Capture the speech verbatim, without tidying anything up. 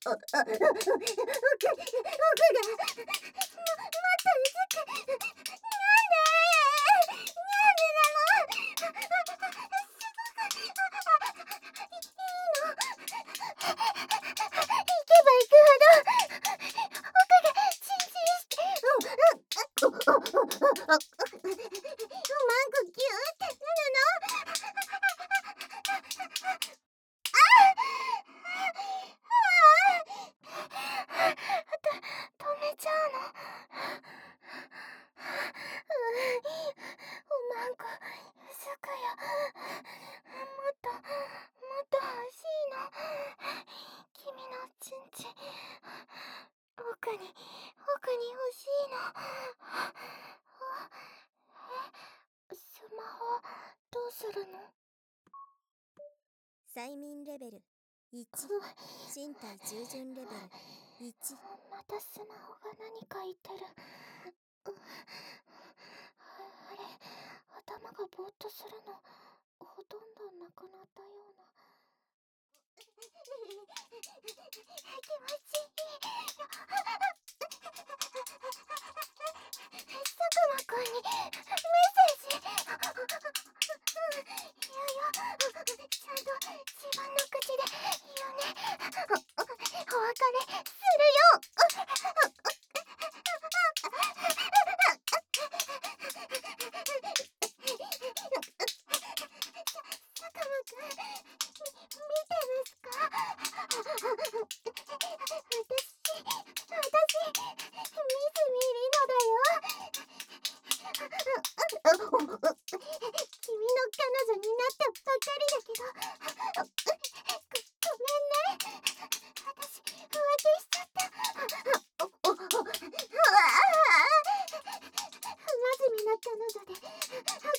奥が、奥が、も、もっとうずく、なんでなんでなの。すごく、いいの。行けば行くほど、奥がチンチンして、うん、うん、う、う、う、う、う、う、う、うまんくギューってなるの。ああ！ああ！と止めちゃうの。おまんこすくよ。もっともっと欲しいの。君のチンチン奥に奥に欲しいの。え、スマホどうするの。 催眠レベルいち、身体従順レベルいち。 またスマホが何か言ってる。あれ、頭がぼーっとするのほとんどなくなったような。気持ちいい。佐久間くんにメッセージ。言うよ。ちゃんと自分の口で言うね。お別れするよ。佐久間くん、見てますか。私、私、ミスミリノだよ。君の彼女になったばかりだけど、ご、ごめんね。私、浮気しちゃった。不真面目な彼女で、